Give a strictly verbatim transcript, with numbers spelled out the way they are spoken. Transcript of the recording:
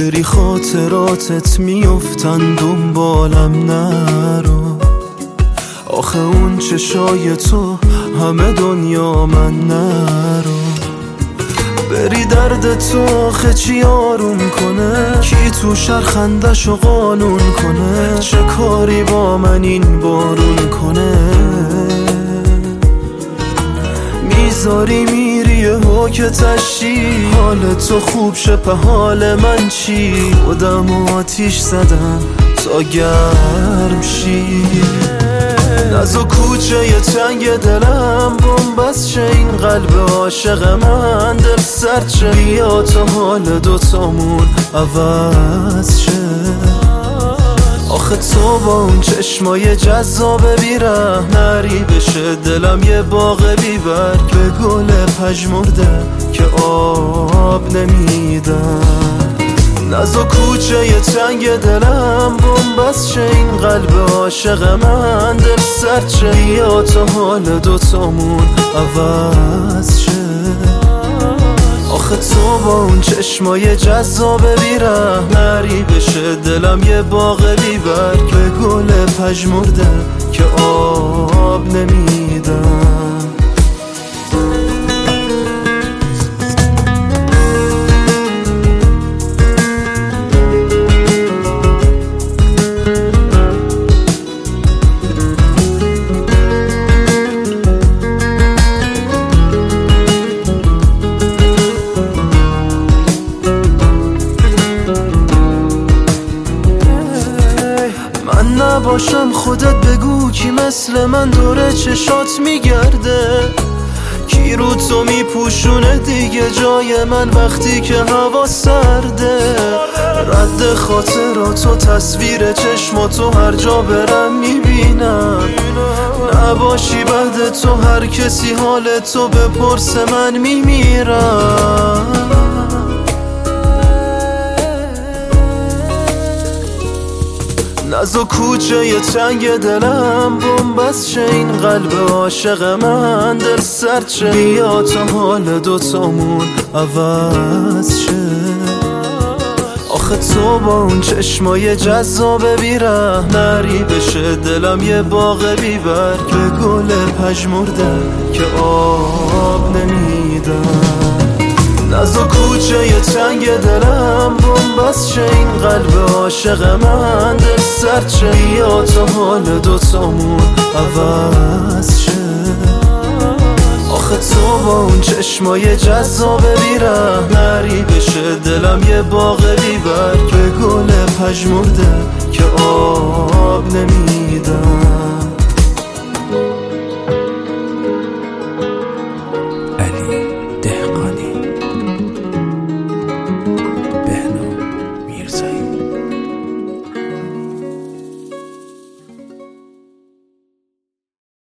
بری خاطراتت میافتن دنبالم نرو. آخه اون چشای تو همه دنیا من نرو. بری درد تو آخه چی آروم کنه؟ کی تو شهر خندشو قانون کنه؟ چه کاری با من این بارون کنه؟ میذاری میری ها که تشی حال تو خوب شه په حال من چی؟ خودم آتیش زدم تا گرم شی. ناز و کوچه ی تنگ دلم بنبست شه این قلب عاشق من دل سرد شه. بیا تا حال دوتامون عوض شه. آخه تو با اون چشمای جذاب بیره نری بشه دلم یه باغ بیبرگ به گل پژمرده که آب نمیدن. ناز و کوچه ی تنگ دلم بنبست شه این قلب عاشق من دل سرد شه. بیا تا حال دوتامون عوض شه. آخه تو با اون چشمای جذاب بیره نری بشه دلم یه باغ بیبرگ به گل پژمرده که آب نمیدن. نباشم خودت بگو کی مثل من دوره چشات میگرده؟ کی رو تو میپوشونه دیگه جای من وقتی که هوا سرده؟ رد خاطراتو تصویر چشماتو هر جا برم میبینم. نباشی بعد تو هر کسی حال تو بپرسه من میمیرم. ناز و کوچه ی تنگ دلم بنبست شه این قلب عاشق من دل سرد شه. بیا تا حال دوتامون عوض شه. آخه تو با اون چشمای جذاب بیره نری بشه دلم یه باغ بیبرگ به گل پژمرده که آب نمیدن. ناز و کوچه ی تنگ دلم بنبست شه این قلب عاشق من دل سرد شه. بیا تا حال دوتامون عوض شه. آخه تو با اون چشمای جذاب بیره نری بشه دلم یه باغ بیبرگ به گل پژمرده که آب نمیدن.